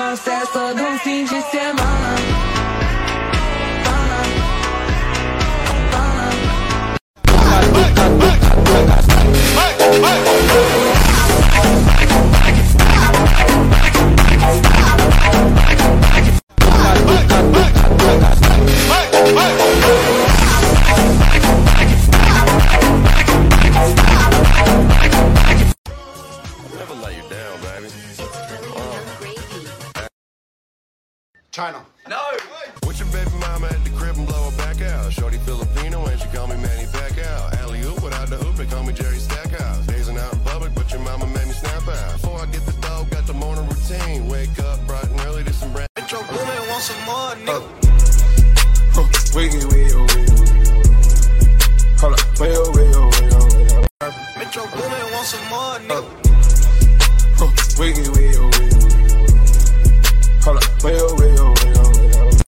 na festa do fim de semana. China. No! With your baby mama at the crib and blow her back out. Shorty Filipino and she call me Manny Pacquiao. Alley-oop without the hoop, they call me Jerry Stackhouse. Dazing out in public, but your mama made me snap out. Before I get the dog, got the morning routine. Wake up bright and early, to some brand. Metro Boomin want some more, nigga. Wiggy, wiggy, wiggy. Hold up. Wiggy. Metro Boomin want some more, nigga. Wiggy, wiggy, wiggy. Hold up. Wiggy.